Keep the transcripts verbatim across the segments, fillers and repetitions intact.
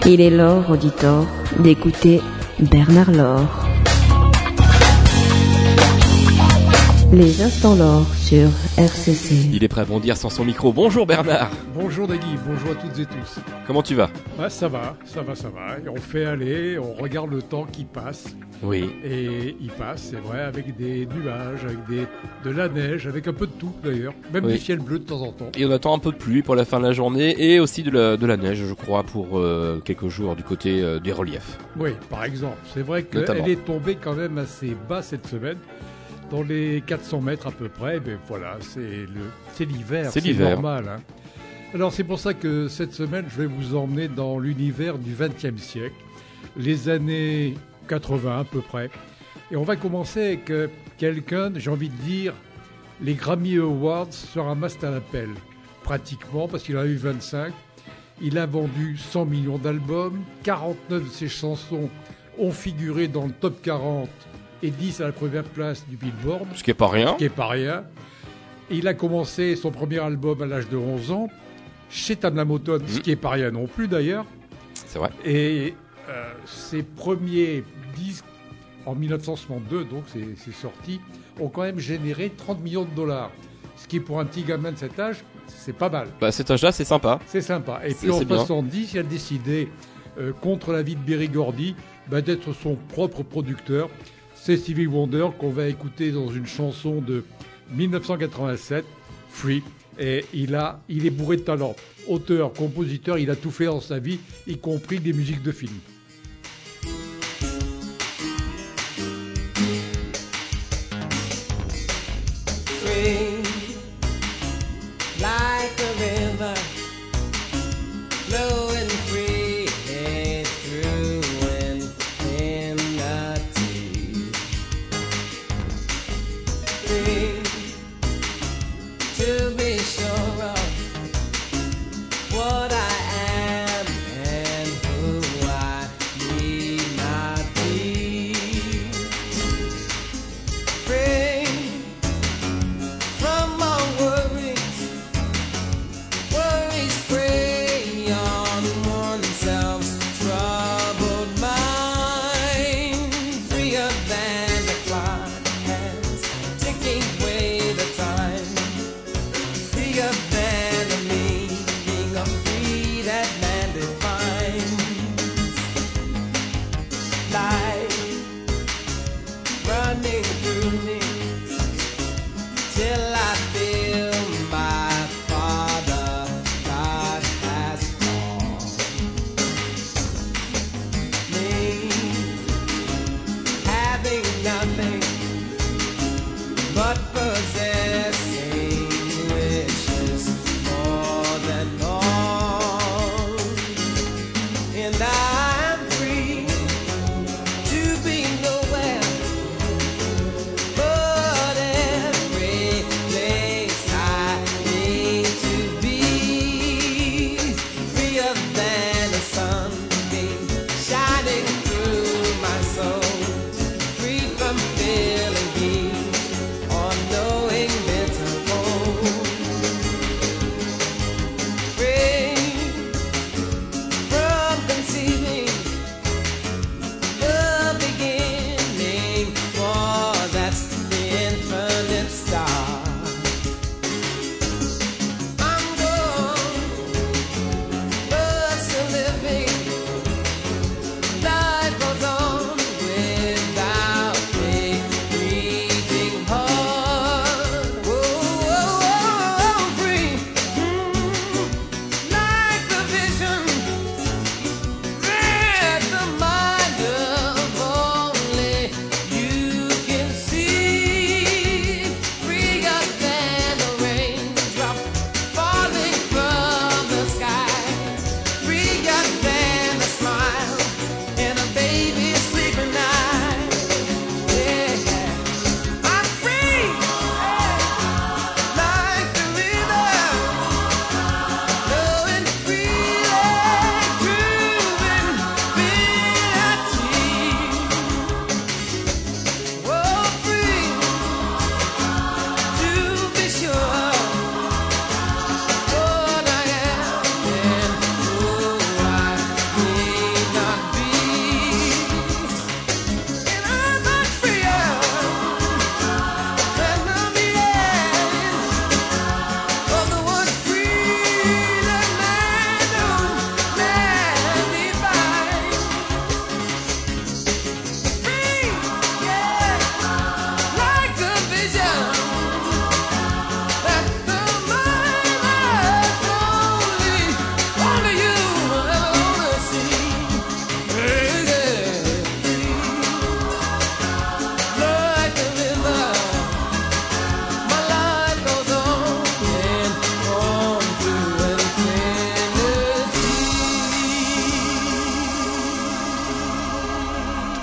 Il est l'heure, auditeur, d'écouter Bernard Laure. Les instants Laure sur R C C. Il est prêt à bondir sans son micro. Bonjour Bernard. Bonjour Nagui, bonjour à toutes et tous. Comment tu vas ? Bah, ça va, ça va, ça va. Et on fait aller, on regarde le temps qui passe. Oui. Et il passe, c'est vrai, avec des nuages, avec des, de la neige, avec un peu de tout d'ailleurs. Même Oui. du ciel bleu de temps en temps. Et on attend un peu de pluie pour la fin de la journée et aussi de la, de la neige, je crois, pour euh, quelques jours du côté euh, des reliefs. Oui, par exemple. C'est vrai Notamment. qu'elle est tombée quand même assez bas cette semaine. Dans les quatre cents mètres à peu près, ben voilà, c'est le, c'est l'hiver, C'est c'est, l'hiver. normal. Hein. Alors c'est pour ça que cette semaine, je vais vous emmener dans l'univers du vingtième siècle, les années quatre-vingts à peu près. Et on va commencer avec euh, quelqu'un, j'ai envie de dire, les Grammy Awards se ramassent à l'appel, pratiquement, parce qu'il en a eu vingt-cinq. Il a vendu cent millions d'albums, quarante-neuf de ses chansons ont figuré dans le top quarante et dix à la première place du Billboard, Ce qui est pas rien. ce qui n'est pas rien. Et il a commencé son premier album à l'âge de onze ans, chez Tamla Motown, ce qui n'est pas rien non plus d'ailleurs. C'est vrai. Et euh, ses premiers disques, en dix-neuf cent soixante-deux, donc c'est, c'est sorti, ont quand même généré trente millions de dollars. Ce qui, pour un petit gamin de cet âge, c'est pas mal. Bah, cet âge-là, c'est sympa. C'est sympa. Et C'est- puis en c'est bien. soixante-dix, il a décidé, euh, contre l'avis de Berry Gordy, bah, d'être son propre producteur. C'est Stevie Wonder qu'on va écouter dans une chanson de dix-neuf cent quatre-vingt-sept, Free. Et il, a, il est bourré de talent. Auteur, compositeur, il a tout fait dans sa vie, y compris des musiques de films. Free, like a river, flowing freely through infinity. Free to be sure of what I am and who I need not be. Free from all worries, worries prey on oneself's troubled mind. Freer than the clock hands ticking away the time. Freer than the meaning of free that man defines. Life running through me till I feel my Father God has called me, having nothing but possessing wishes more than all, and I'm free to be nowhere but every place I need to be. Freer than a sunbeam shining through my soul. Free from feeling heat or knowing bitter cold. Free from conceiving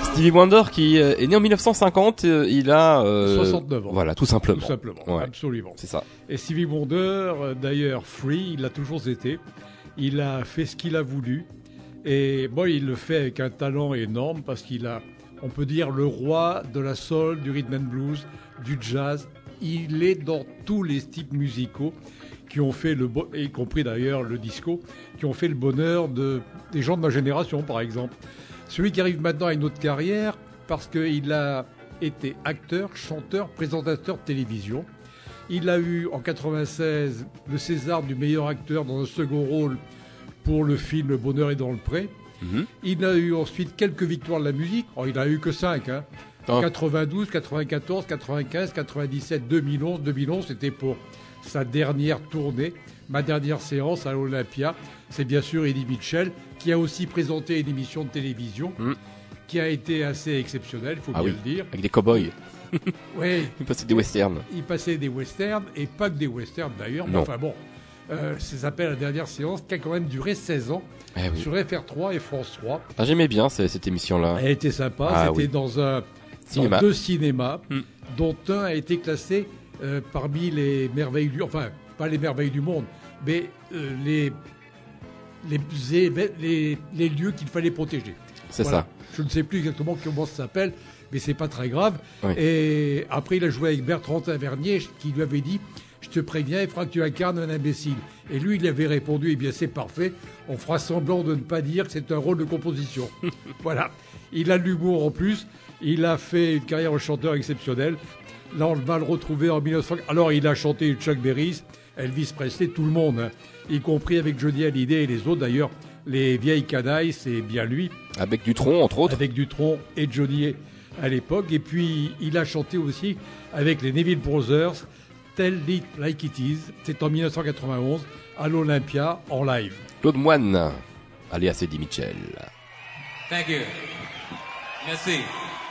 Stevie Wonder qui euh, est né en dix-neuf cent cinquante, euh, il a euh, soixante-neuf ans. Voilà, tout simplement. Tout simplement, Ouais. absolument. C'est ça. Et Stevie Wonder, euh, d'ailleurs, free, il l'a toujours été. Il a fait ce qu'il a voulu. Et bon, il le fait avec un talent énorme parce qu'il a, on peut dire, le roi de la soul, du rhythm and blues, du jazz. Il est dans tous les types musicaux qui ont fait le bo- y compris d'ailleurs le disco, qui ont fait le bonheur de, des gens de ma génération, par exemple. Celui qui arrive maintenant à une autre carrière parce qu'il a été acteur, chanteur, présentateur de télévision. Il a eu en quatre-vingt-seize le César du meilleur acteur dans un second rôle pour le film Le Bonheur est dans le pré. Mhm. Il a eu ensuite quelques victoires de la musique. Oh, il n'a eu que cinq. Hein. Oh. quatre-vingt-douze, quatre-vingt-quatorze, quatre-vingt-quinze, quatre-vingt-dix-sept, deux mille onze. deux mille onze, c'était pour sa dernière tournée, ma dernière séance à l'Olympia. C'est bien sûr Eddie Mitchell, qui a aussi présenté une émission de télévision, Mm. qui a été assez exceptionnelle, il faut Ah bien oui, le dire. avec des cow-boys. Oui, Il passait des westerns. il passait des westerns, et pas que des westerns d'ailleurs. Mais Non. enfin bon, euh, ça s'appelle la dernière séance, qui a quand même duré seize ans, Eh oui. sur F R trois et France trois. Ah, j'aimais bien c'est- cette émission-là. Elle était sympa, Ah c'était oui. dans, un, Cinéma. dans deux cinémas, Mm. dont un a été classé euh, parmi les merveilles du... Enfin, pas les merveilles du monde, mais euh, les, les, éve- les, les lieux qu'il fallait protéger. C'est Voilà. ça. Je ne sais plus exactement comment ça s'appelle, mais c'est pas très grave. Oui. Et après, il a joué avec Bertrand Tavernier, qui lui avait dit « Je te préviens, il faudra que tu incarnes un imbécile ». Et lui, il avait répondu « Eh bien, c'est parfait, on fera semblant de ne pas dire que c'est un rôle de composition ». Voilà. Il a de l'humour en plus, il a fait une carrière de chanteur exceptionnelle. Là, on va le retrouver en mille neuf cents. Alors, il a chanté Chuck Berry, Elvis Presley, tout le monde, hein, y compris avec Johnny Hallyday et les autres. D'ailleurs, les vieilles canailles, c'est bien lui, Avec Dutronc, entre autres. avec Dutronc et Johnny à l'époque. Et puis, il a chanté aussi avec les Neville Brothers, Tell It Like It Is. C'est en mille neuf cent quatre-vingt-onze, à l'Olympia, en live. Claude Moine, alias Eddie Mitchell. Thank you. Merci.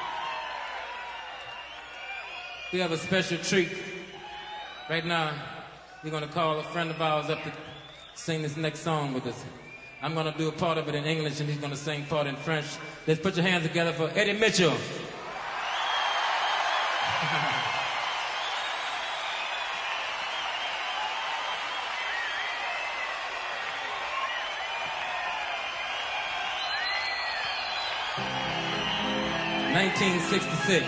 We have a special treat. Right now, we're going to call a friend of ours up to sing this next song with us. I'm going to do a part of it in English and he's going to sing part in French. Let's put your hands together for Eddie Mitchell. nineteen sixty-six.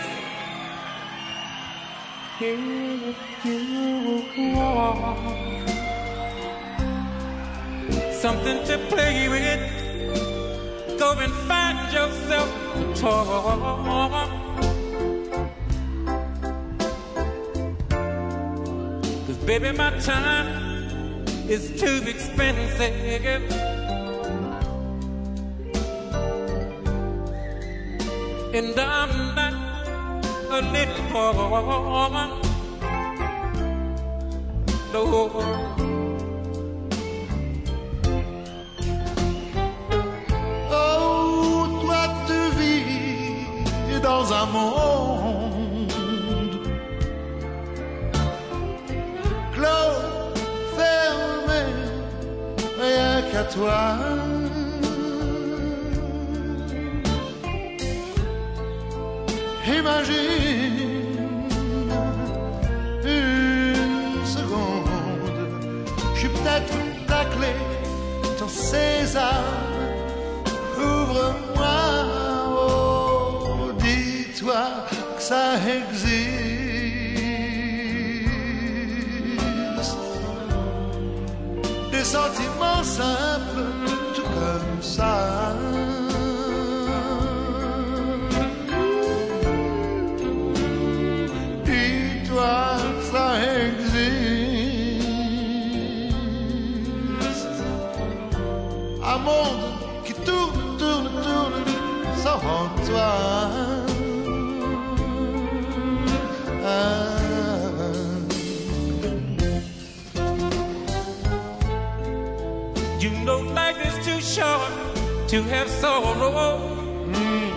Something to play with. Go and find yourself a toy. Cause baby, my time is too expensive. And I'm not a little boy. No. Oh, toi tu vis dans un monde clos, fermé, rien qu'à toi. Imagine une seconde, je suis peut-être la clé dans ces âmes. Ouvre-moi, oh, dis-toi que ça existe. Des sentiments simples, tout comme ça. Dis-toi que ça existe. Un monde qui tourne, tourne, tourne sans toi. Ah. You know life is too short to have sorrow. Mm.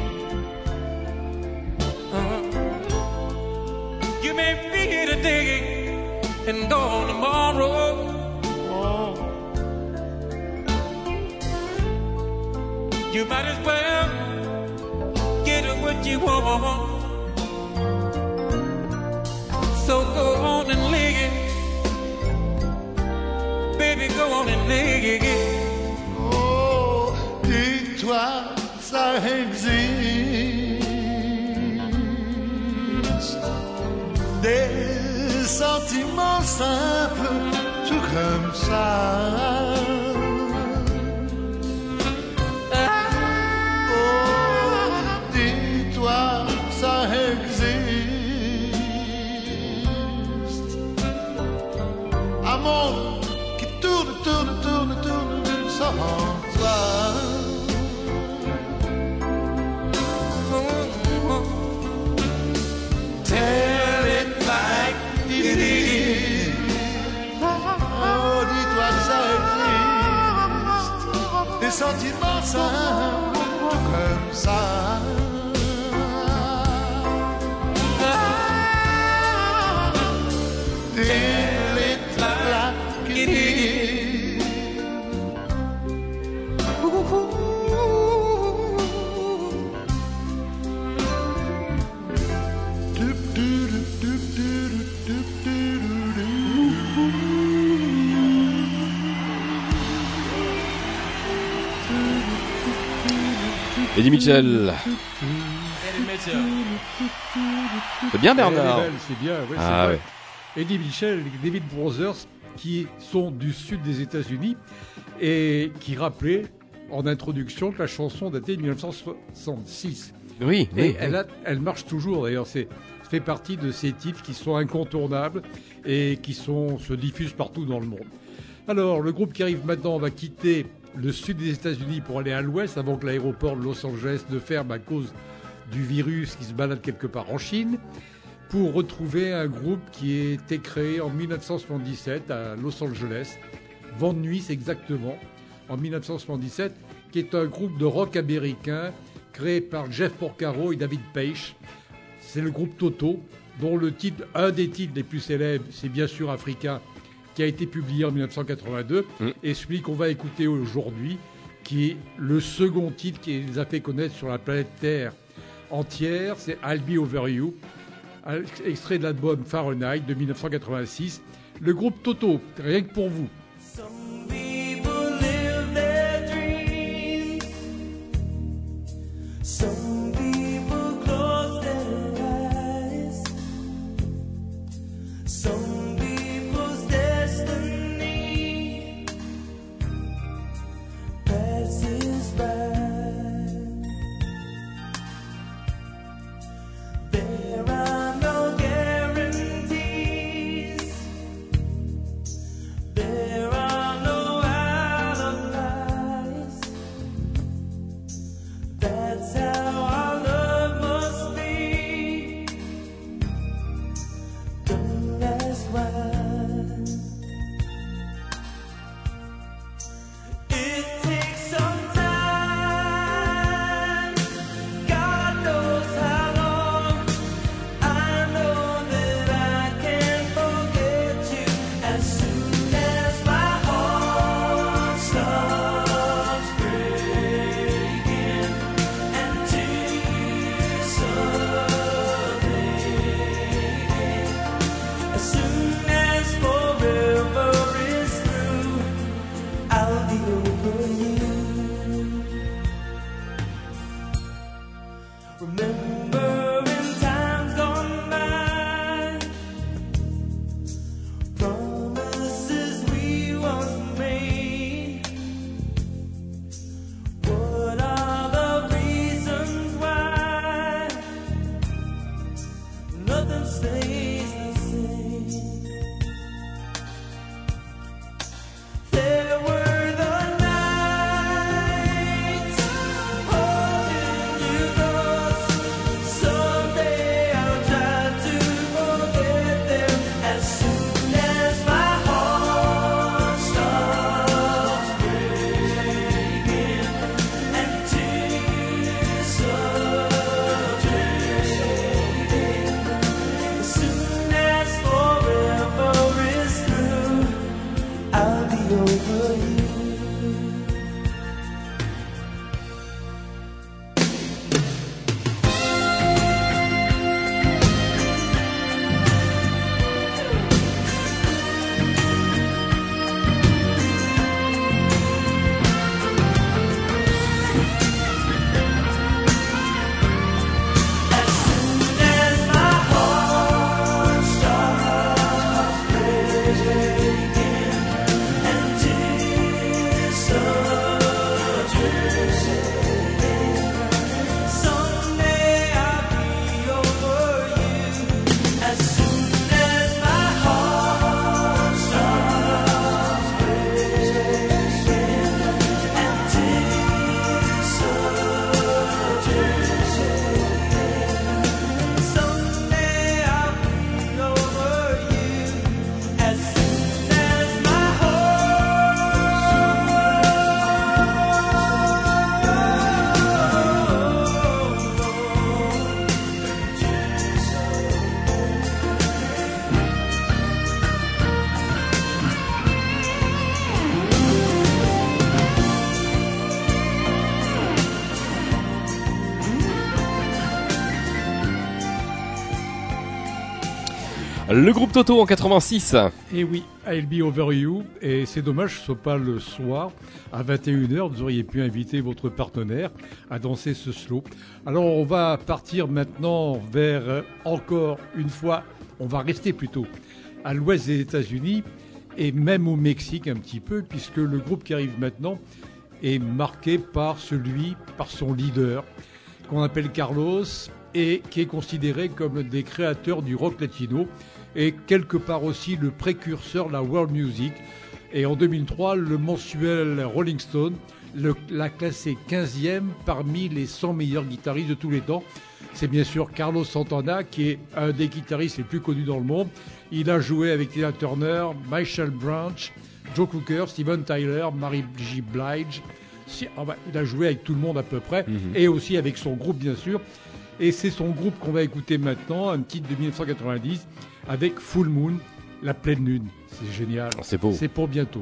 Uh-huh. You may be here today and gone tomorrow. Oh. You might as well get a what you want. So go on and lick it. Baby, go on and lick it. Oh, dis-toi, ça existe. Des sentiments simples, tout comme ça. Amour qui tourne, tourne, tourne, tourne sans toi. Tell it like it is. Oh, dis-toi que ça existe. Des sentiments simples, tout comme ça. Tell it like it is. Eddie Mitchell. C'est bien Bernard. Elle est belle, c'est bien, ouais, Ah c'est vrai. ouais. Eddie Mitchell, les David Brothers, qui sont du sud des États-Unis et qui rappelaient en introduction que la chanson datait de dix-neuf cent soixante-six. Oui, Et oui, elle, oui. a- elle marche toujours d'ailleurs. C'est, ça fait partie de ces titres qui sont incontournables et qui sont, se diffusent partout dans le monde. Alors, le groupe qui arrive maintenant va quitter le sud des États-Unis pour aller à l'ouest avant que l'aéroport de Los Angeles ne ferme à cause du virus qui se balade quelque part en Chine, pour retrouver un groupe qui a été créé en dix-neuf cent soixante-dix-sept à Los Angeles, Vent de Nuit exactement, en dix-neuf cent soixante-dix-sept, qui est un groupe de rock américain créé par Jeff Porcaro et David Paich. C'est le groupe Toto, dont le titre, un des titres les plus célèbres, c'est bien sûr Africa, qui a été publié en dix-neuf cent quatre-vingt-deux, Mm. et celui qu'on va écouter aujourd'hui, qui est le second titre qui les a fait connaître sur la planète Terre entière, c'est I'll Be Over You, extrait de l'album Fahrenheit de dix-neuf cent quatre-vingt-six. Le groupe Toto, rien que pour vous. Some people live their dreams. Some people close their eyes. Some people's destiny passes by. There are no guarantees. There Le groupe Toto en quatre-vingt-six. Et oui, I'll Be Over You. Et c'est dommage que ce soit pas le soir, à vingt et une heures, vous auriez pu inviter votre partenaire à danser ce slow. Alors on va partir maintenant vers, euh, encore une fois, on va rester plutôt à l'ouest des États-Unis et même au Mexique un petit peu, puisque le groupe qui arrive maintenant est marqué par celui, par son leader, qu'on appelle Carlos, et qui est considéré comme des créateurs du rock latino, et quelque part aussi le précurseur de la world music. Et en deux mille trois, le mensuel Rolling Stone le, l'a classé quinzième parmi les cent meilleurs guitaristes de tous les temps. C'est bien sûr Carlos Santana, qui est un des guitaristes les plus connus dans le monde. Il a joué avec Tina Turner, Michael Branch, Joe Cocker, Steven Tyler, Mary J. Blige. Si, ah bah, il a joué avec tout le monde à peu près, mm-hmm. et aussi avec son groupe bien sûr. Et c'est son groupe qu'on va écouter maintenant, un titre de dix-neuf cent quatre-vingt-dix, avec Full Moon, la pleine lune. C'est génial. C'est beau. C'est pour bientôt.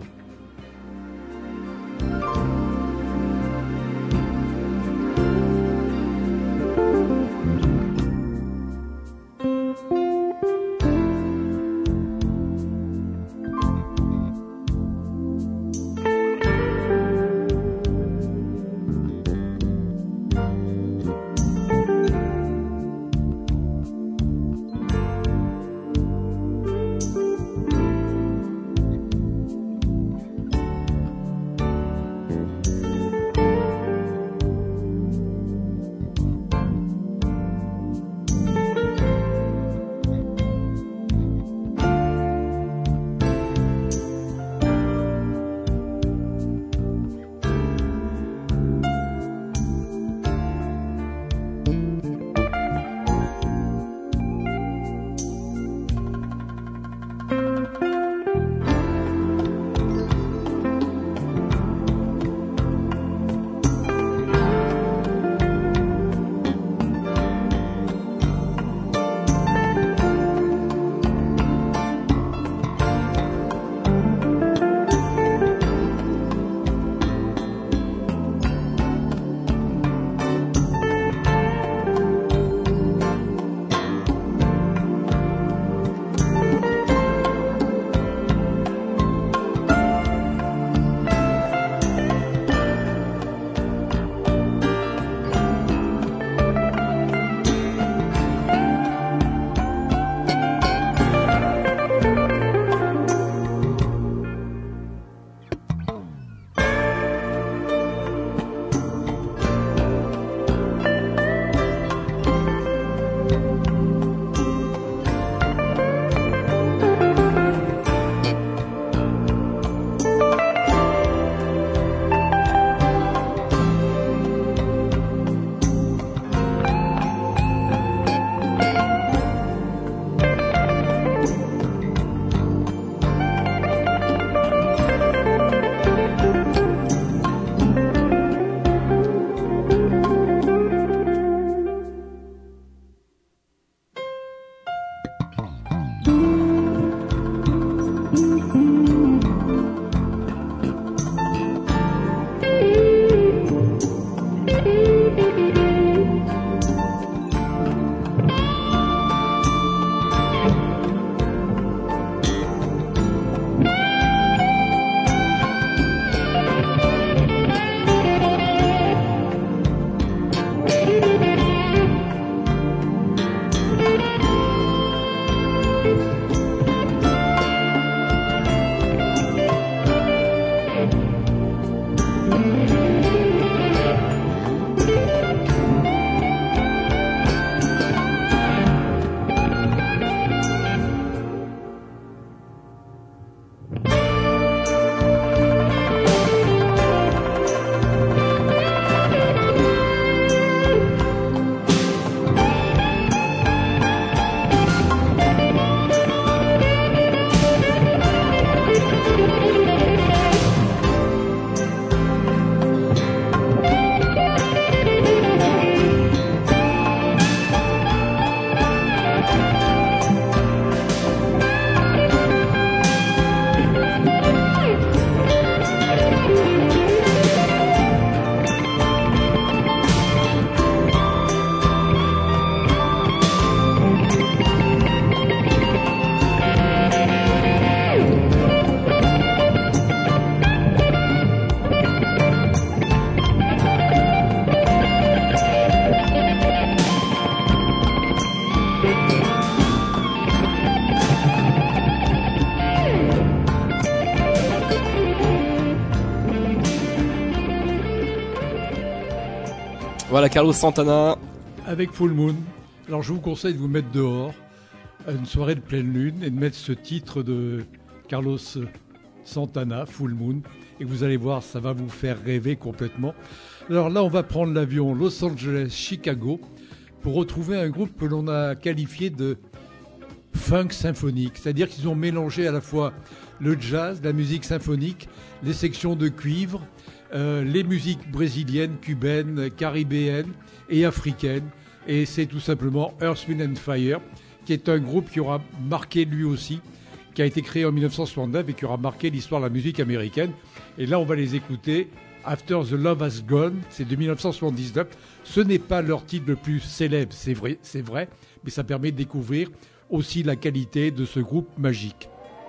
Voilà, Carlos Santana. Avec Full Moon. Alors je vous conseille de vous mettre dehors à une soirée de pleine lune et de mettre ce titre de Carlos Santana, Full Moon, et vous allez voir, ça va vous faire rêver complètement. Alors là, on va prendre l'avion Los Angeles-Chicago pour retrouver un groupe que l'on a qualifié de funk symphonique, c'est-à-dire qu'ils ont mélangé à la fois le jazz, la musique symphonique, les sections de cuivre, euh, les musiques brésiliennes, cubaines, caribéennes et africaines. Et c'est tout simplement Earth, Wind and Fire, qui est un groupe qui aura marqué lui aussi, qui a été créé en dix-neuf cent soixante-neuf et qui aura marqué l'histoire de la musique américaine. Et là, on va les écouter. After the Love Has Gone, c'est de dix-neuf cent soixante-dix-neuf. Ce n'est pas leur titre le plus célèbre, c'est vrai, c'est vrai, mais ça permet de découvrir aussi la qualité de ce groupe magique.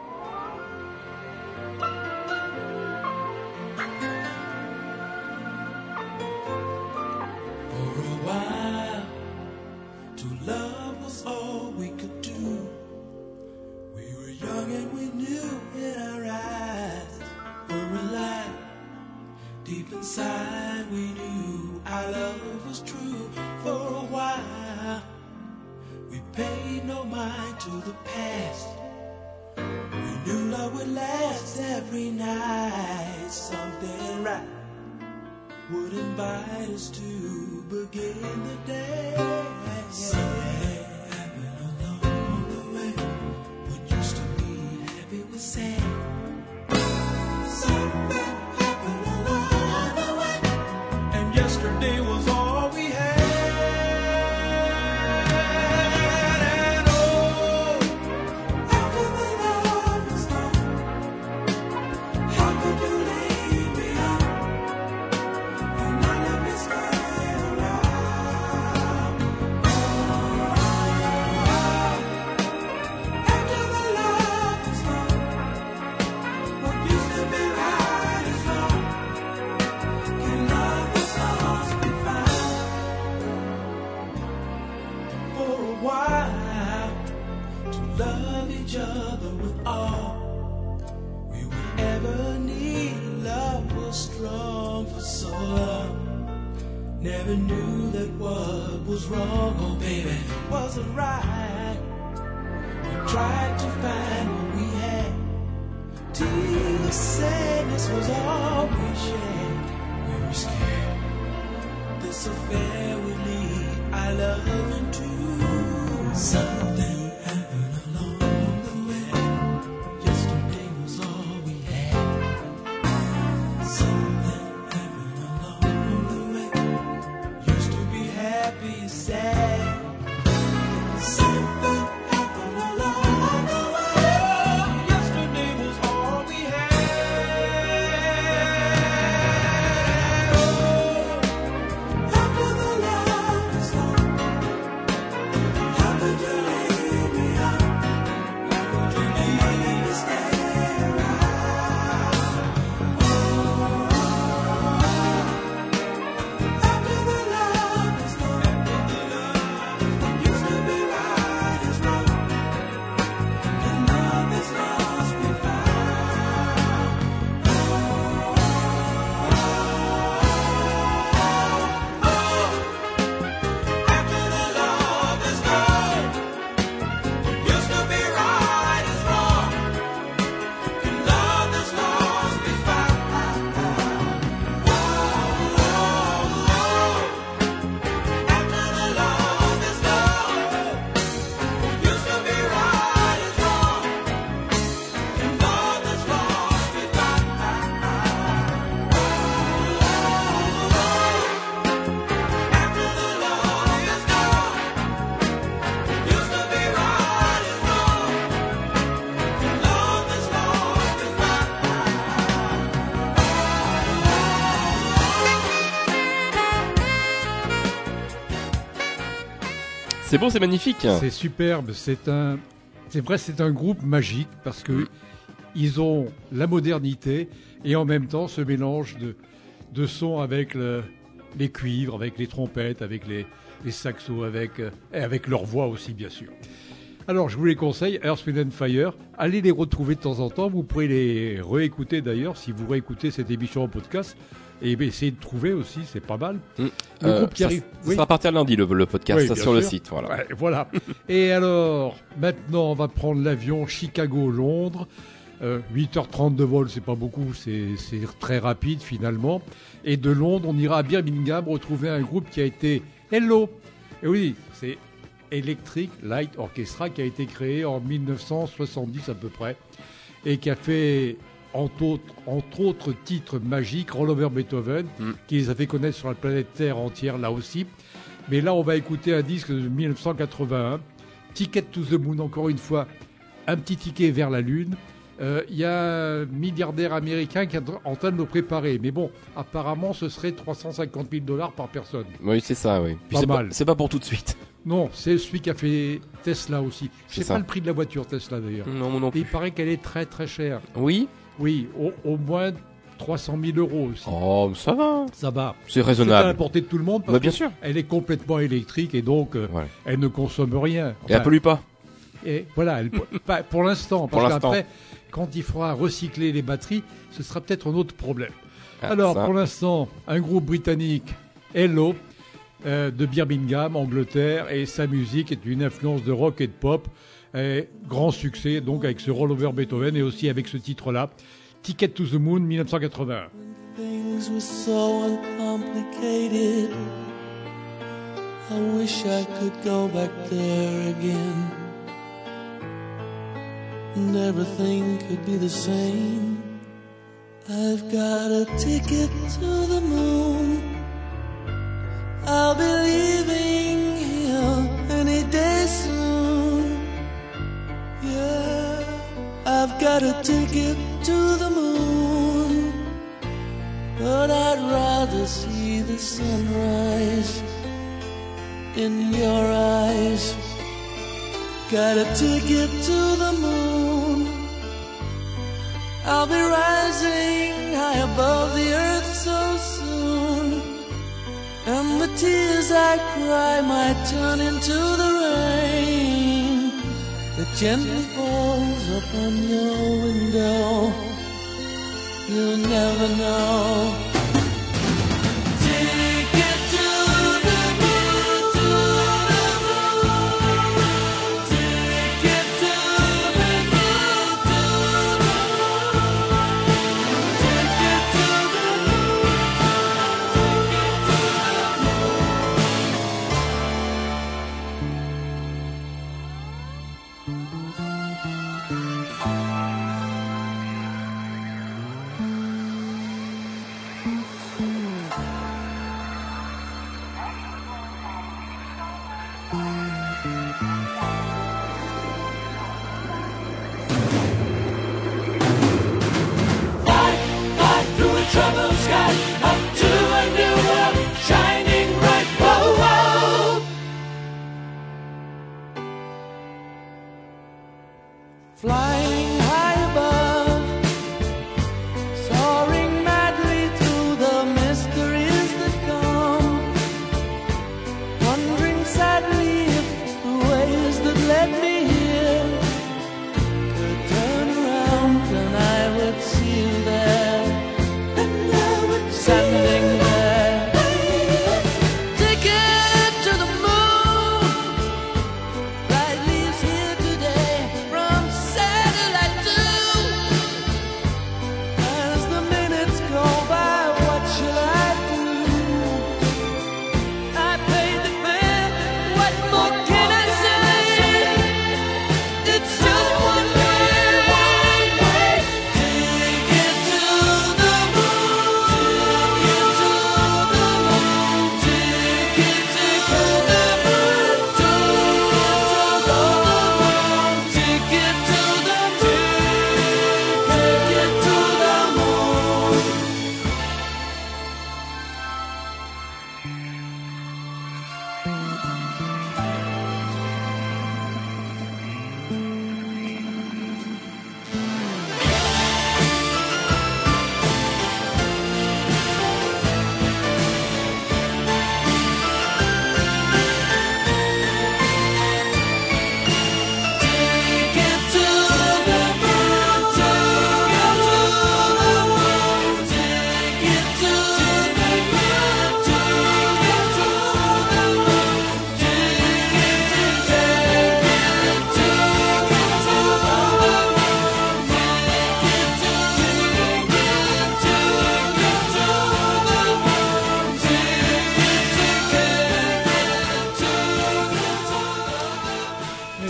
Inside we knew our love was true. For a while we paid no mind to the past. We knew love would last every night. Something right would invite us to begin the day. Something happened along the way. What used to be happy was sad. Something yesterday was all we had, and oh, after the love was gone, how could you leave me on and not let me stay around? Oh, after the love was gone, what used to be right is wrong. Can love while to love each other with all we would ever need. Love was strong for so long. Never knew that what was wrong, oh baby, wasn't right. We tried to find what we had. Tears, sadness was all we shared. We were scared this affair would lead our love into something happened along the way. Yesterday was all we had. Something happened along the way. Used to be happy, sad. Something happened along the way. Yesterday was all we had. Oh, after the love is gone, how could you leave me on? How could you leave me stay around? Oh, after the love is gone, what used to be right is wrong, and love is lost we found. Oh, after the love is gone, what used to be right is wrong, and love is lost we found. After the love is gone, what used to be right is wrong, and love is lost we found. After the love is gone, what used to be right is wrong, and love is lost we C'est beau, c'est magnifique. C'est superbe, c'est un, c'est vrai, c'est un groupe magique parce que ils ont la modernité et en même temps ce mélange de, de sons avec le, les cuivres, avec les trompettes, avec les, les saxos, avec, euh, et avec leur voix aussi bien sûr. Alors je vous les conseille, Earth, Wind and Fire, allez les retrouver de temps en temps, vous pourrez les réécouter d'ailleurs si vous réécoutez cette émission en podcast et essayer de trouver aussi, c'est pas mal. Mmh. Le Euh, groupe qui ça, arrive. ça sera à partir de lundi le, le podcast Oui, bien sur le sûr. site. Voilà. Ouais, voilà. Et alors, maintenant, on va prendre l'avion Chicago-Londres. Euh, huit heures trente de vol, c'est pas beaucoup, c'est, c'est très rapide finalement. Et de Londres, on ira à Birmingham retrouver un groupe qui a été Hello. Et oui, c'est Electric Light Orchestra qui a été créé en dix-neuf cent soixante-dix à peu près et qui a fait entre autres, entre autres titres magiques, Roll Over Beethoven, Mm. qui les a fait connaître sur la planète Terre entière là aussi. Mais là, on va écouter un disque de dix-neuf cent quatre-vingt-un, Ticket to the Moon, encore une fois, un petit ticket vers la Lune. Il euh, y a un milliardaire américain qui est en train de le préparer. Mais bon, apparemment, ce serait trois cent cinquante mille dollars par personne. Oui, c'est ça, oui. Puis Pas c'est mal. Pas, c'est pas pour tout de suite. Non, c'est celui qui a fait Tesla aussi. Je C'est sais ça. pas le prix de la voiture Tesla d'ailleurs. Non, non Et plus. il paraît qu'elle est très très chère. Oui. Oui, au, au moins trois cent mille euros aussi. Oh, ça va. Ça va. C'est C'est à la raisonnable. portée de tout le monde parce Bah, bien sûr. qu'elle est complètement électrique et donc euh, Ouais. elle ne consomme rien. Et elle Enfin, pollue pas. et voilà, elle- pas- pour l'instant. Pour Parce l'instant. qu'après, quand il faudra recycler les batteries, ce sera peut-être un autre problème. Ah, Alors, ça. pour l'instant, un groupe britannique, Hello, euh, de Birmingham, Angleterre, et sa musique est une influence de rock et de pop. Et grand succès, donc, avec ce Roll Over Beethoven et aussi avec ce titre-là, Ticket to the Moon, dix-neuf cent quatre-vingt-un. Things were so uncomplicated. I wish I could go back there again. And everything could be the same. I've got a ticket to the moon. I'll be leaving here any day soon. Yeah, I've got a ticket to the moon. But I'd rather see the sunrise in your eyes. Got a ticket to the moon. I'll be rising high above the earth so soon. And the tears I cry might turn into the rain that gently falls upon your window. You'll never know. Ticket to the moon, to the moon. Ticket to the moon, to the moon. Ticket to the moon, ticket to the troubled sky, up to a new world, shining bright. Whoa, whoa. Flying high above, soaring madly through the mysteries that come, wondering sadly if the way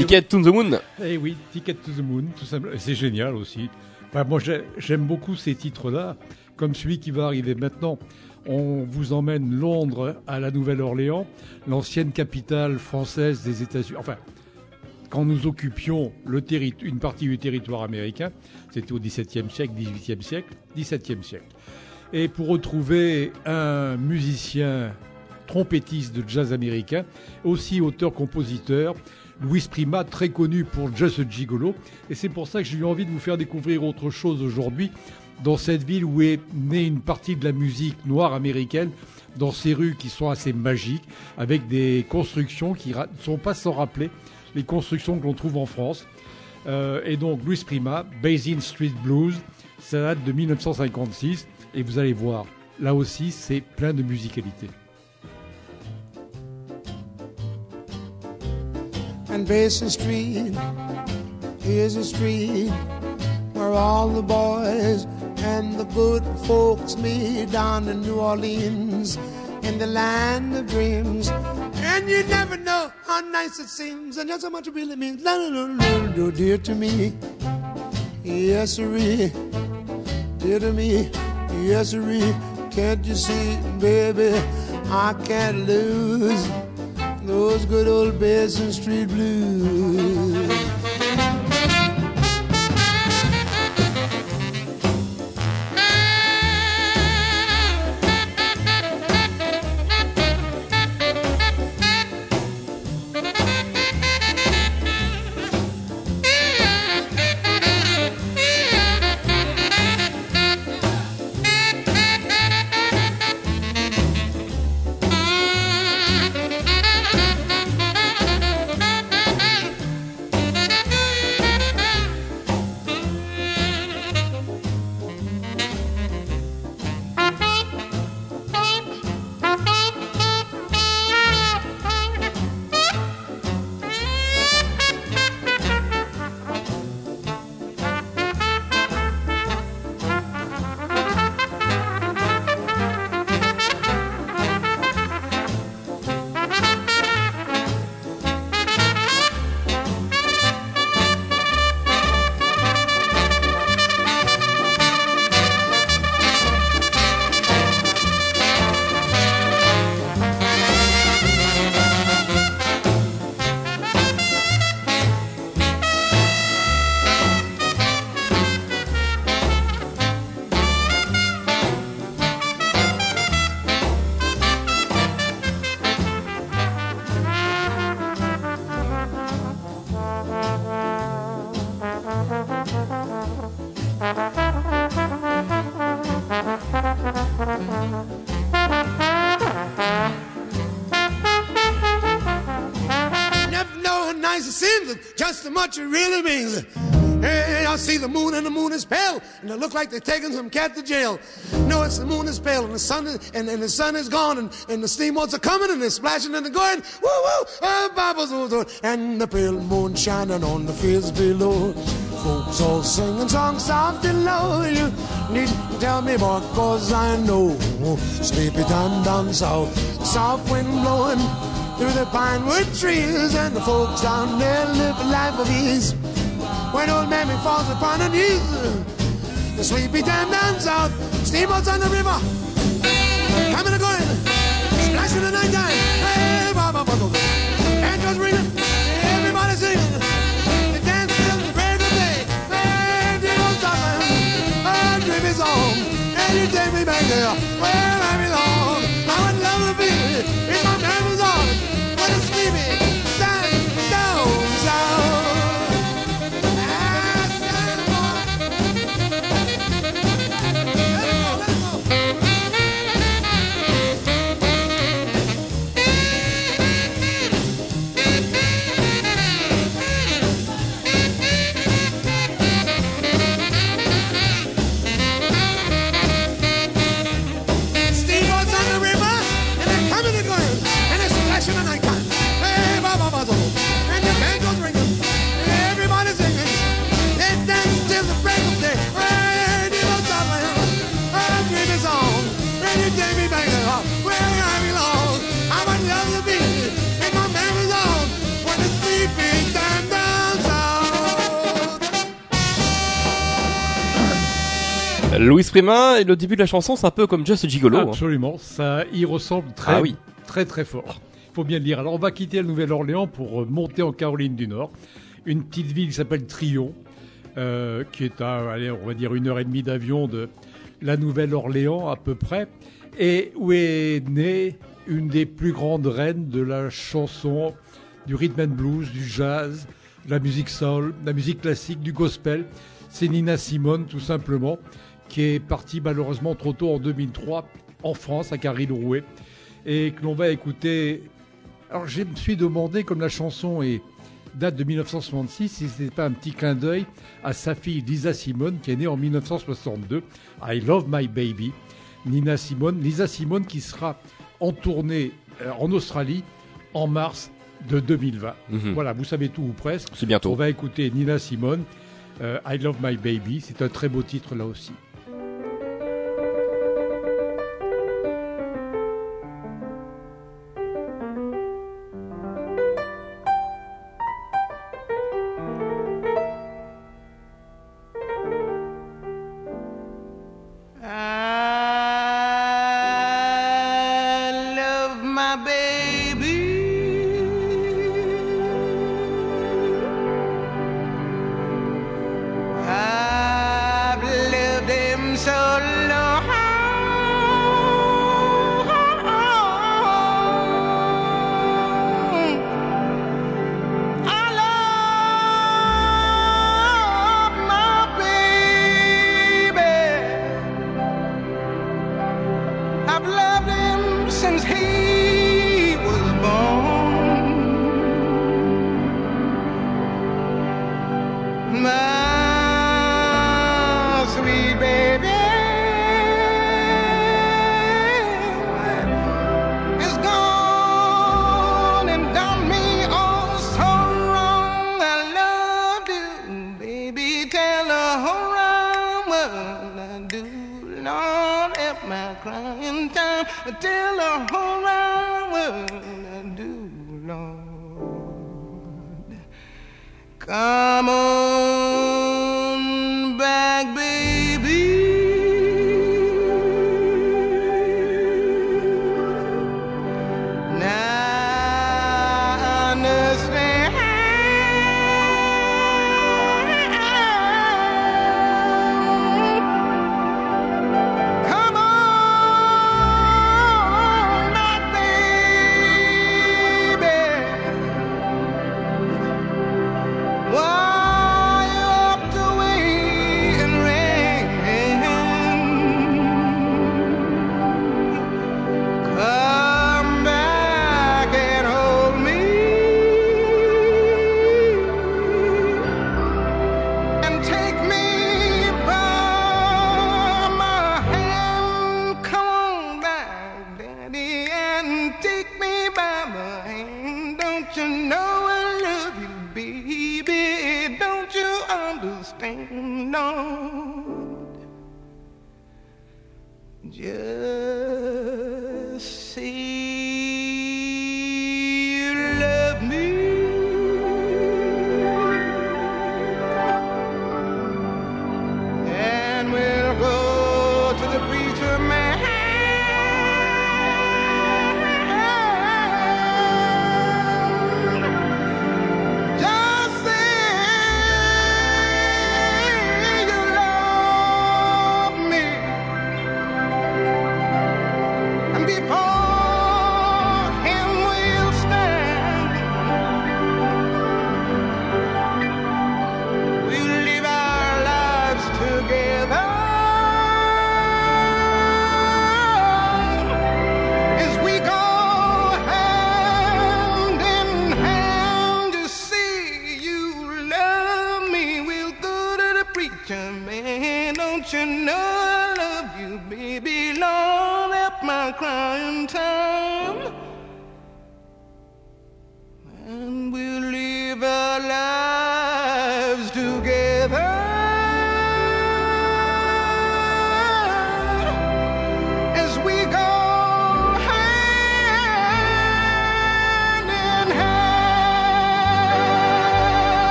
Ticket to the Moon. Eh oui, Ticket to the Moon, tout simplement. C'est génial aussi. Enfin, moi, j'ai- j'aime beaucoup ces titres-là, comme celui qui va arriver maintenant. On vous emmène Londres à la Nouvelle-Orléans, l'ancienne capitale française des États-Unis. Enfin, quand nous occupions le terri- une partie du territoire américain, c'était au dix-septième siècle, dix-huitième siècle, dix-septième siècle. Et pour retrouver un musicien trompettiste de jazz américain, aussi auteur-compositeur, Louis Prima, très connu pour Just a Gigolo. Et c'est pour ça que j'ai eu envie de vous faire découvrir autre chose aujourd'hui, dans cette ville où est née une partie de la musique noire américaine, dans ces rues qui sont assez magiques, avec des constructions qui ne sont pas sans rappeler les constructions que l'on trouve en France. Euh, et donc Louis Prima, Basin Street Blues, ça date de mille neuf cent cinquante-six, et vous allez voir, là aussi c'est plein de musicalité. And Basin Street is a street where all the boys and the good folks meet down in New Orleans, in the land of dreams. And you never know how nice it seems, and just how much it really means. La, la, la, la, la, dear to me, yes sirree, dear to me, yes sirree. Can't you see, baby, I can't lose those good old Basin Street blues. Just how much it really means. Hey, I see the moon and the moon is pale, and it look like they're taking some cat to jail. No, it's the moon is pale, and the sun is, and, and the sun is gone, and, and the steamboats are coming, and they're splashing and they're going, woo woo, uh, bubbles, woo, woo, and the pale moon shining on the fields below. Folks all singing songs soft and low. You needn't tell me, boy, 'cause I know. Sleepy time down south, soft wind blowing through the pinewood trees, and the folks down there live a life of ease. When old mammy falls upon her knees, the sleepy time down south, steamboats on the river, coming and going, splashing the night time. Hey, Baba, Baba, and just ringing, everybody singing, the dance till the break of day. Hey, dear old Scotland, our dream is on, and you take me back there where I belong. I would love to be if my time was on. What a sleepy time down south. Louis Prima, et le début de la chanson, c'est un peu comme Just a Gigolo. hein. Absolument, ça y ressemble très, Ah oui. très très fort. Il faut bien le dire. Alors on va quitter la Nouvelle-Orléans pour euh, monter en Caroline du Nord, une petite ville qui s'appelle Tryon, euh, qui est à, allez, on va dire une heure et demie d'avion de la Nouvelle-Orléans à peu près, et où est née une des plus grandes reines de la chanson, du rhythm and blues, du jazz, de la musique soul, de la musique classique, du gospel. C'est Nina Simone, tout simplement, qui est partie malheureusement trop tôt en deux mille trois en France, à Carry-le-Rouet, et que l'on va écouter. Alors je me suis demandé, comme la chanson est, date de mille neuf cent soixante-six, si ce n'était pas un petit clin d'œil à sa fille Lisa Simone, qui est née en mille neuf cent soixante-deux, I Love My Baby. Nina Simone, Lisa Simone qui sera en tournée euh, en Australie en mars de deux mille vingt. Mhm. Voilà, vous savez tout ou presque. C'est bientôt. On va écouter Nina Simone, euh, I Love My Baby. C'est un très beau titre là aussi. I love my baby. I've loved him so long. I love my baby. I've loved him since he was born. My sweet baby is gone and done me all so wrong. I loved you, baby, tell the whole round world I do. Lord, help my crying time. Tell the whole round world I do, Lord. Come on back, baby. Now I understand. Come on back, baby. Why you up to wait and rain? Come back and hold me and take me by my hand. Come on back, Daddy, and take me by the hand. Don't you know I love you, baby? Don't you understand, Lord? Just say you love me. And we'll go to the preacher man. Just say you love me.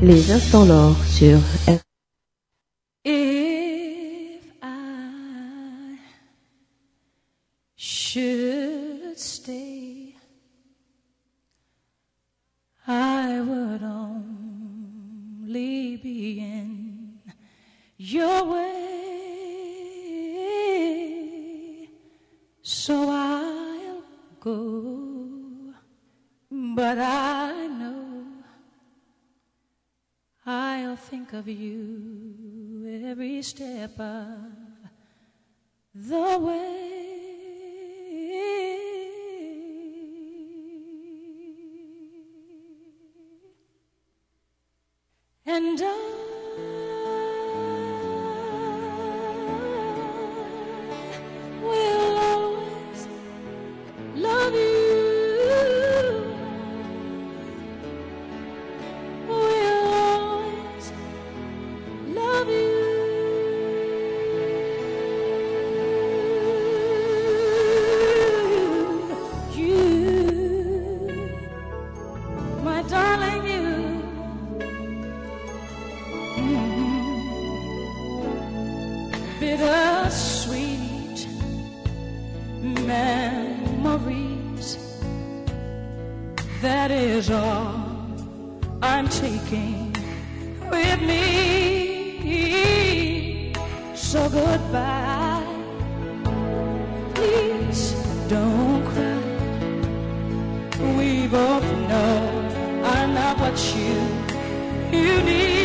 Les instants l'or sur R. If I should stay, I would only be in your way, so I'll go, but I know I'll think of you every step of the way. And I will always love you. Will always love you. You, my darling, you. Bittersweet memories, that is all I'm taking with me. So goodbye, please don't cry. We both know I'm not what you, you need.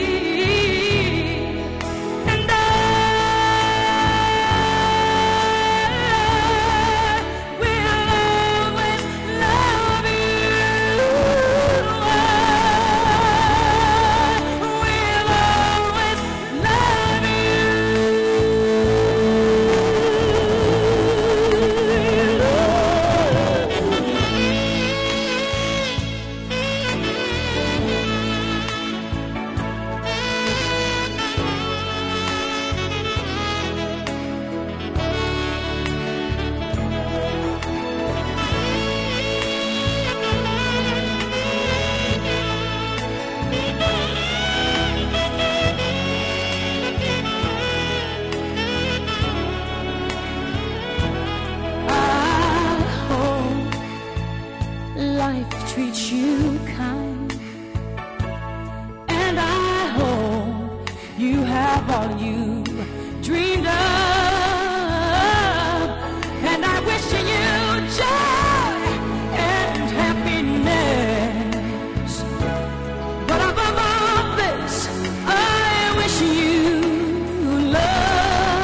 Treat you kind, and I hope you have all you dreamed of, and I wish you joy and happiness, but above all this, I wish you love.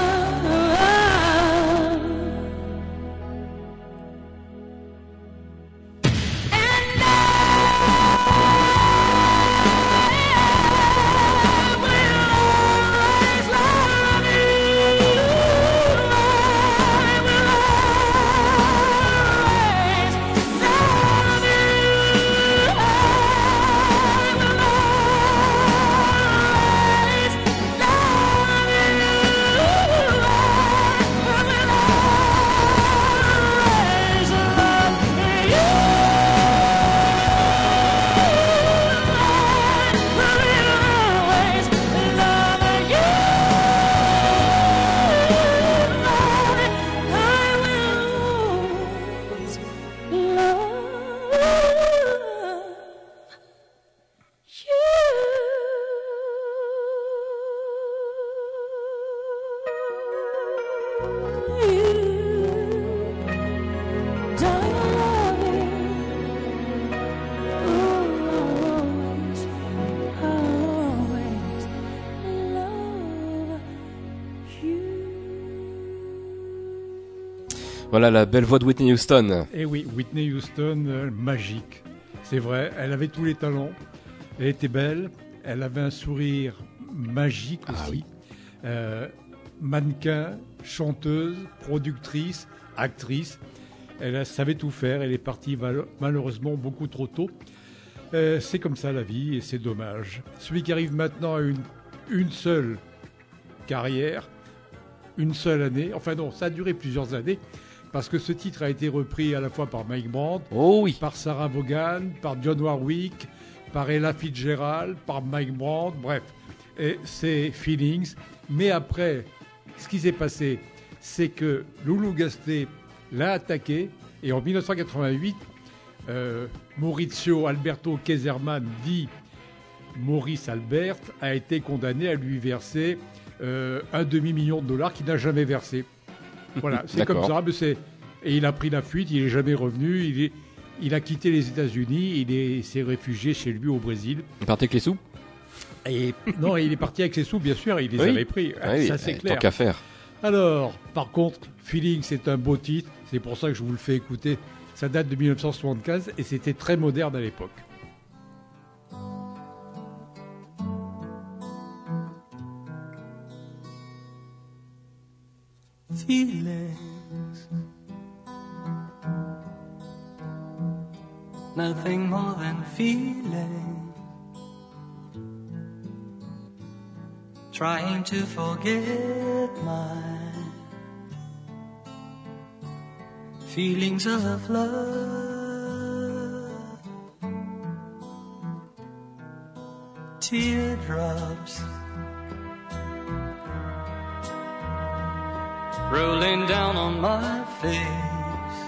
Voilà la belle voix de Whitney Houston. Et oui, Whitney Houston, euh, magique. C'est vrai, elle avait tous les talents. Elle était belle, elle avait un sourire magique aussi. Ah oui. Euh, mannequin, chanteuse, productrice, actrice. Elle savait tout faire. Elle est partie mal- malheureusement beaucoup trop tôt. Euh, c'est comme ça la vie et c'est dommage. Celui qui arrive maintenant à une, une seule carrière, une seule année, enfin non, ça a duré plusieurs années, parce que ce titre a été repris à la fois par Mike Brandt, oh oui. par Sarah Vaughan, par John Warwick, par Ella Fitzgerald, par Mike Brandt, bref. Et c'est Feelings. Mais après, ce qui s'est passé, c'est que Loulou Gasté l'a attaqué. Et en dix-neuf cent quatre-vingt-huit, euh, Maurizio Alberto Kaiserman, dit Maurice Albert, a été condamné à lui verser euh, un demi-million de dollars qu'il n'a jamais versé. Voilà, c'est comme ça. Mais c'est... Et il a pris la fuite, il n'est jamais revenu. Il, est... il a quitté les États-Unis, il est... s'est réfugié chez lui au Brésil. Il partait avec les sous ? Et... Non, il est parti avec ses sous, bien sûr, il les oui. avait pris. Oui, ça, c'est tant clair. qu'à faire. Alors, par contre, Feeling, c'est un beau titre. C'est pour ça que je vous le fais écouter. Ça date de dix-neuf cent soixante-quinze et c'était très moderne à l'époque. Feelings, nothing more than feeling, trying to forget my feelings of love, teardrops rolling down on my face,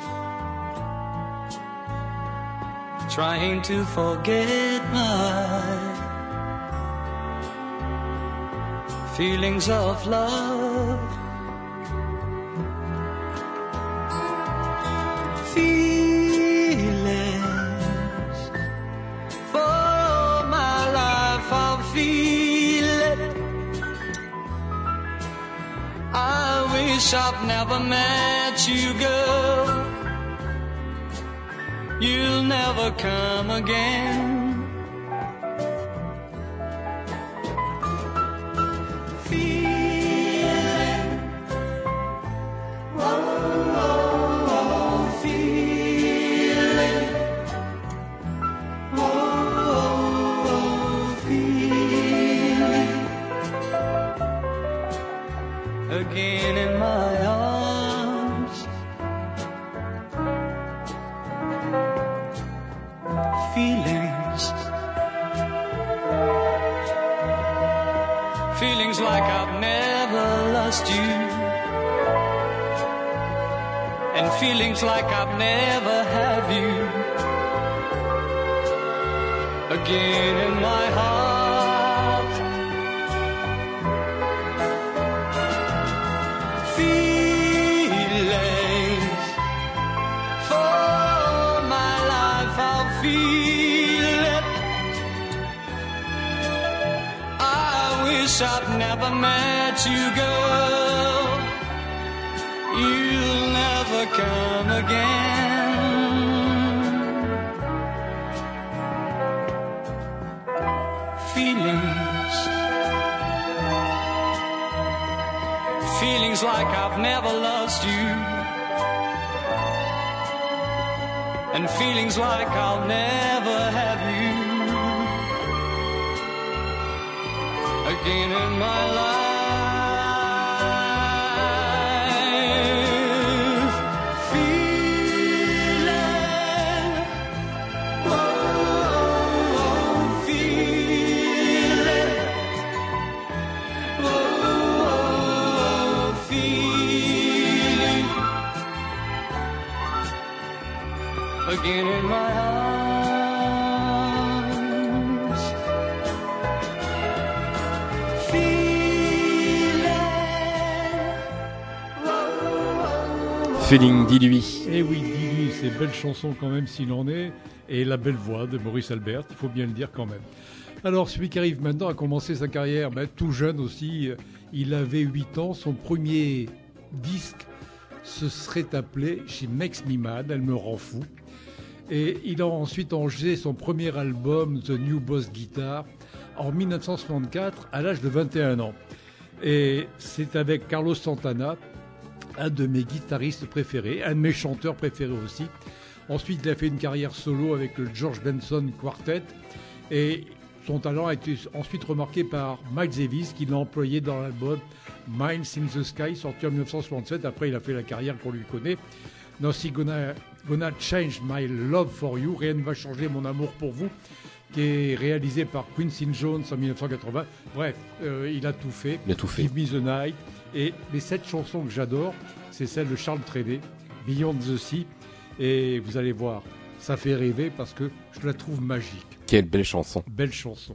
trying to forget my feelings of love. Feelings, for all my life I'll feel it. I wish I've never met you, girl. You'll never come again. Again in my arms, feelings, feelings like I've never lost you, and feelings like I've never had you. Again in my heart, I've never met you, girl. You'll never come again. Feelings, feelings like I've never lost you, and feelings like I'll never have you again in my life. Feeling, whoa, feeling, whoa, feeling, again in my heart. Feeling, dis-lui. Eh oui, dis-lui, c'est belle chanson quand même s'il en est, et la belle voix de Maurice Albert, il faut bien le dire quand même. Alors celui qui arrive maintenant a commencé sa carrière ben, tout jeune aussi, il avait huit ans, son premier disque se serait appelé She Makes Me Mad, elle me rend fou. Et il a ensuite enregistré son premier album, The New Boss Guitar, en dix-neuf cent soixante-quatre, à l'âge de vingt et un ans. Et c'est avec Carlos Santana, un de mes guitaristes préférés, un de mes chanteurs préférés aussi. Ensuite, il a fait une carrière solo avec le George Benson Quartet. Et son talent a été ensuite remarqué par Miles Davis, qui l'a employé dans l'album Miles in the Sky, sorti en dix-neuf cent soixante-sept. Après, il a fait la carrière qu'on lui connaît. Nothing gonna, gonna change my love for you. Rien ne va changer mon amour pour vous, qui est réalisé par Quincy Jones en dix-neuf cent quatre-vingts. Bref, euh, il a tout fait. Il a tout fait. Give Me the Night. Et les sept chansons que j'adore, c'est celle de Charles Trenet, Beyond the Sea. Et vous allez voir, ça fait rêver parce que je la trouve magique. Quelle belle chanson. Belle chanson.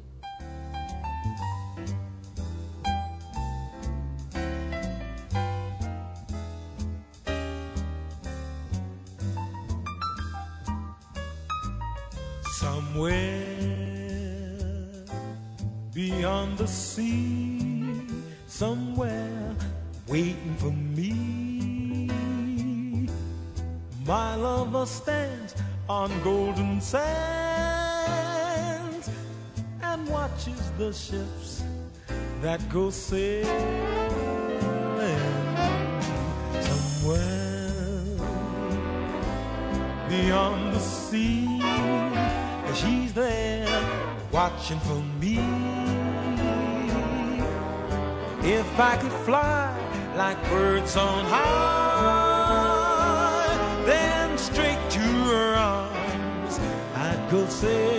Somewhere beyond the sea, somewhere waiting for me, my lover stands on golden sands and watches the ships that go sailing. Somewhere beyond the sea, she's there watching for me. If I could fly like birds on high, then straight to her arms I'd go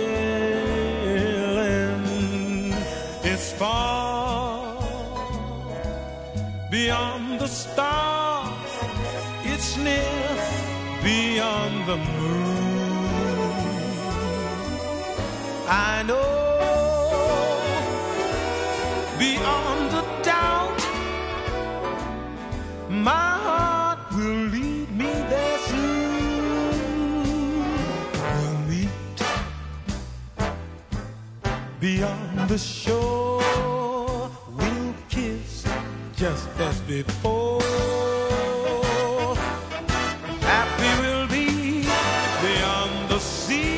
sailing. It's far beyond the stars, it's near beyond the moon. I know beyond a doubt my heart will lead me there soon. We'll meet beyond the shore, we'll kiss just as before. Happy we'll be beyond the sea,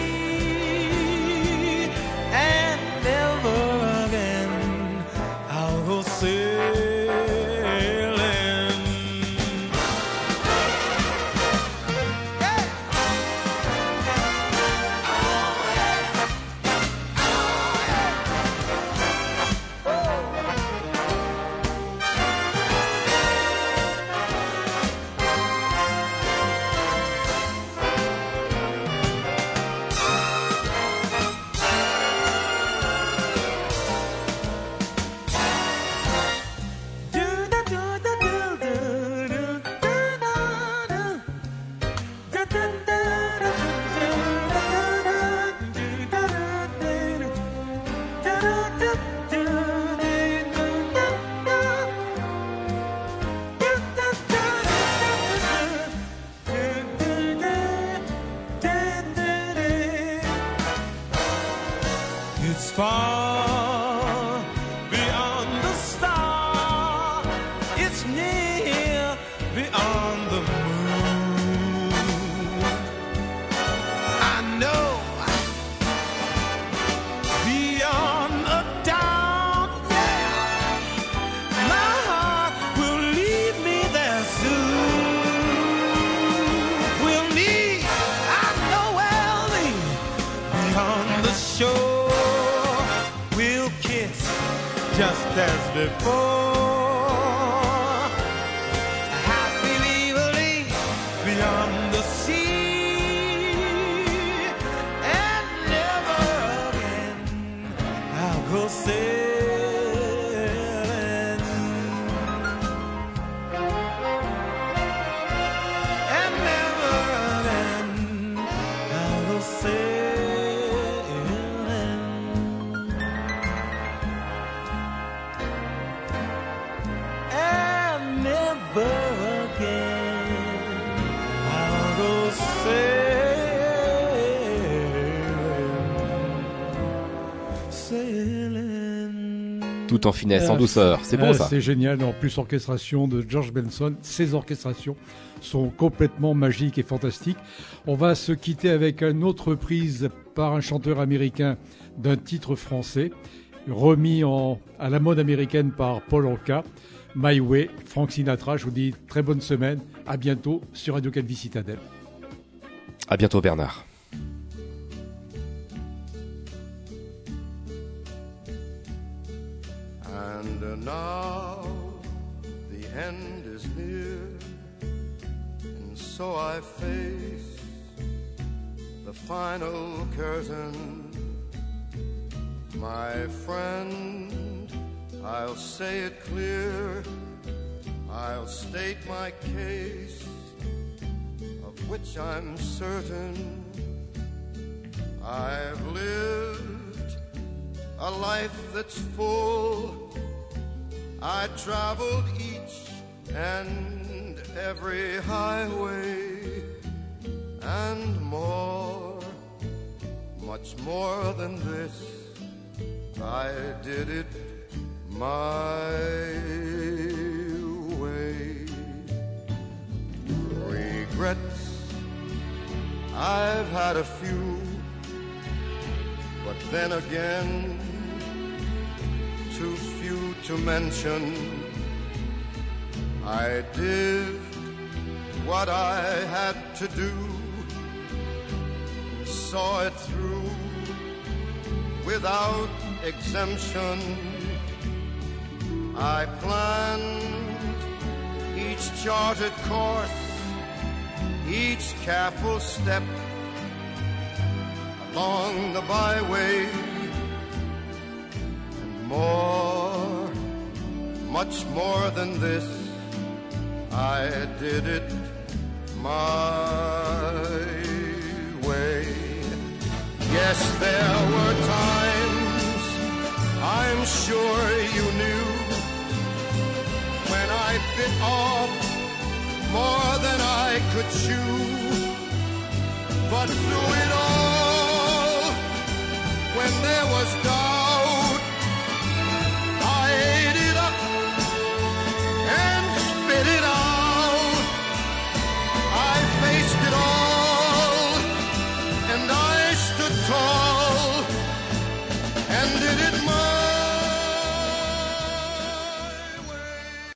far beyond the star, it's near beyond the moon. I know beyond a doubt, yeah, my heart will lead me there soon. We'll meet, I know we'll meet beyond the shore, just as before. Happy we will be beyond the sea, and never again I'll go sailing, and never again I'll go sailing. Tout en finesse, en douceur, c'est bon ah, ça. C'est génial, en plus orchestration de George Benson, ces orchestrations sont complètement magiques et fantastiques. On va se quitter avec une autre reprise par un chanteur américain d'un titre français, remis en, à la mode américaine par Paul Anka, My Way, Frank Sinatra. Je vous dis très bonne semaine, à bientôt sur Radio Calvi Citadelle. À bientôt Bernard. And now the end is near, and so I face the final curtain. My friend, I'll say it clear, I'll state my case, of which I'm certain. I've lived a life that's full, I traveled each and every highway, and more, much more than this, I did it my way. Regrets, I've had a few, but then again, too few to mention. I did what I had to do, saw it through without exemption. I planned each charted course, each careful step along the byway, and more, much more than this, I did it my way. Yes, there were times, I'm sure you knew, when I bit off more than I could chew. But through it all, when there was darkness,